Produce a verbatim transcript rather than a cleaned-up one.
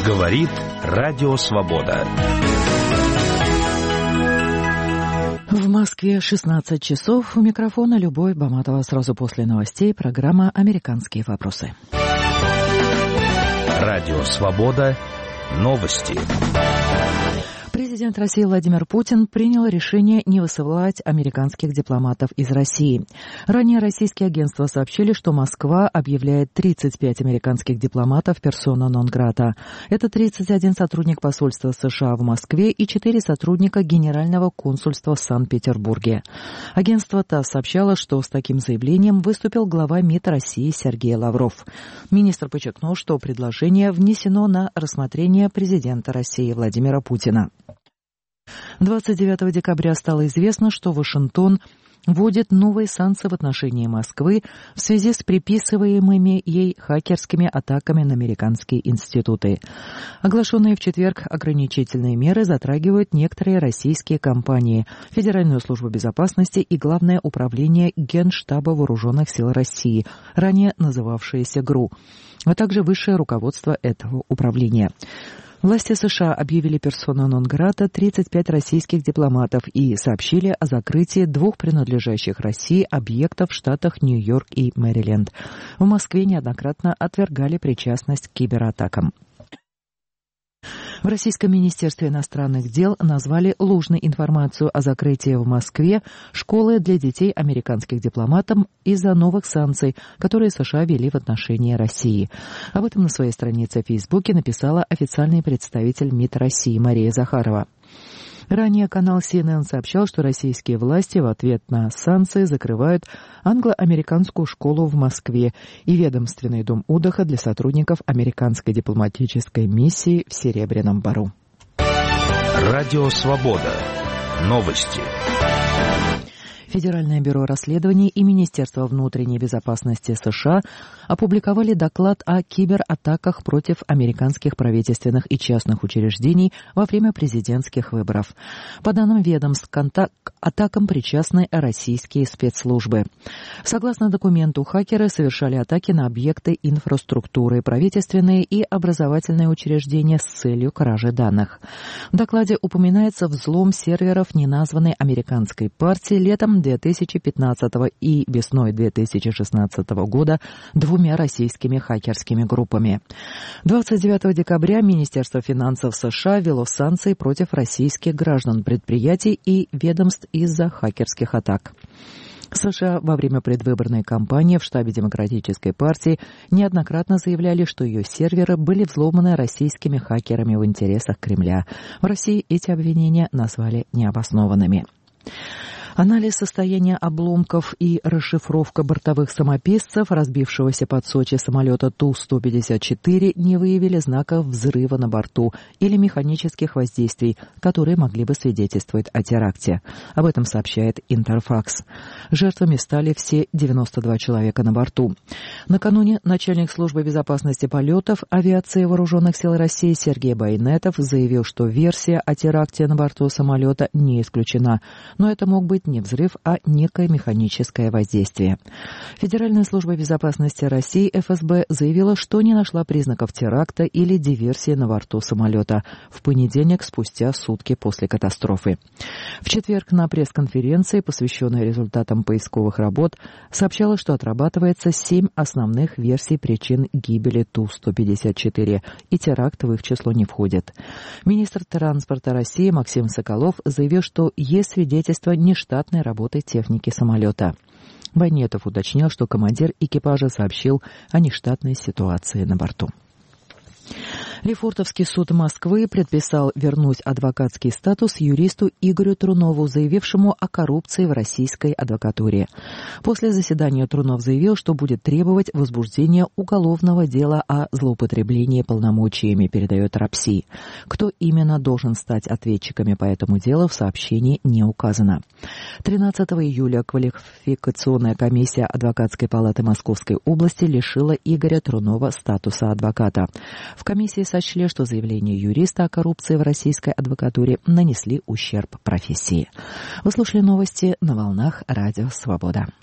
Говорит Радио Свобода. В Москве шестнадцать часов. У микрофона Любовь Баматова. Сразу после новостей программа «Американские вопросы». Радио Свобода. Новости. Президент России Владимир Путин принял решение не высылать американских дипломатов из России. Ранее российские агентства сообщили, что Москва объявляет тридцать пять американских дипломатов персона нон-грата. Это тридцать один сотрудник посольства США в Москве и четыре сотрудника Генерального консульства в Санкт-Петербурге. Агентство ТАСС сообщало, что с таким заявлением выступил глава МИД России Сергей Лавров. Министр подчеркнул, что предложение внесено на рассмотрение президента России Владимира Путина. двадцать девятого декабря стало известно, что Вашингтон вводит новые санкции в отношении Москвы в связи с приписываемыми ей хакерскими атаками на американские институты. Оглашенные в четверг ограничительные меры затрагивают некоторые российские компании, Федеральную службу безопасности и Главное управление Генштаба Вооруженных сил России, ранее называвшееся ГРУ, а также высшее руководство этого управления. Власти США объявили персона нон-грата тридцать пять российских дипломатов и сообщили о закрытии двух принадлежащих России объектов в штатах Нью-Йорк и Мэриленд. В Москве неоднократно отвергали причастность к кибератакам. В Российском министерстве иностранных дел назвали ложной информацию о закрытии в Москве школы для детей американских дипломатов из-за новых санкций, которые США ввели в отношении России. Об этом на своей странице в Фейсбуке написала официальный представитель МИД России Мария Захарова. Ранее канал си эн эн сообщал, что российские власти в ответ на санкции закрывают англо-американскую школу в Москве и ведомственный дом отдыха для сотрудников американской дипломатической миссии в Серебряном Бору. Радио Свобода. Новости. Федеральное бюро расследований и Министерство внутренней безопасности США опубликовали доклад о кибератаках против американских правительственных и частных учреждений во время президентских выборов. По данным ведомств, к атакам причастны российские спецслужбы. Согласно документу, хакеры совершали атаки на объекты инфраструктуры, правительственные и образовательные учреждения с целью кражи данных. В докладе упоминается взлом серверов неназванной американской партии летом две тысячи пятнадцатого и весной две тысячи шестнадцатого года двумя российскими хакерскими группами. двадцать девятого декабря Министерство финансов США ввело санкции против российских граждан, предприятий и ведомств из-за хакерских атак. США во время предвыборной кампании в штабе Демократической партии неоднократно заявляли, что ее серверы были взломаны российскими хакерами в интересах Кремля. В России эти обвинения назвали необоснованными. Анализ состояния обломков и расшифровка бортовых самописцев разбившегося под Сочи самолета Ту сто пятьдесят четыре не выявили знаков взрыва на борту или механических воздействий, которые могли бы свидетельствовать о теракте. Об этом сообщает Интерфакс. Жертвами стали все девяносто два человека на борту. Накануне начальник службы безопасности полетов авиации Вооруженных сил России Сергей Байнетов заявил, что версия о теракте на борту самолета не исключена, но это мог быть не взрыв, а некое механическое воздействие. Федеральная служба безопасности России эф эс бэ заявила, что не нашла признаков теракта или диверсии на борту самолета в понедельник, спустя сутки после катастрофы. В четверг на пресс-конференции, посвященной результатам поисковых работ, сообщалось, что отрабатывается семь основных версий причин гибели Ту сто пятьдесят четыре, и теракт в их число не входит. Министр транспорта России Максим Соколов заявил, что есть свидетельства нештатной работы техники самолета. Байнетов уточнил, что командир экипажа сообщил о нештатной ситуации на борту. Лефортовский суд Москвы предписал вернуть адвокатский статус юристу Игорю Трунову, заявившему о коррупции в российской адвокатуре. После заседания Трунов заявил, что будет требовать возбуждения уголовного дела о злоупотреблении полномочиями, передает РАПСИ. Кто именно должен стать ответчиками по этому делу, в сообщении не указано. тринадцатого июля квалификационная комиссия Адвокатской палаты Московской области лишила Игоря Трунова статуса адвоката. В комиссии сочли, что заявления юриста о коррупции в российской адвокатуре нанесли ущерб профессии. Вы слушали новости на волнах Радио Свобода.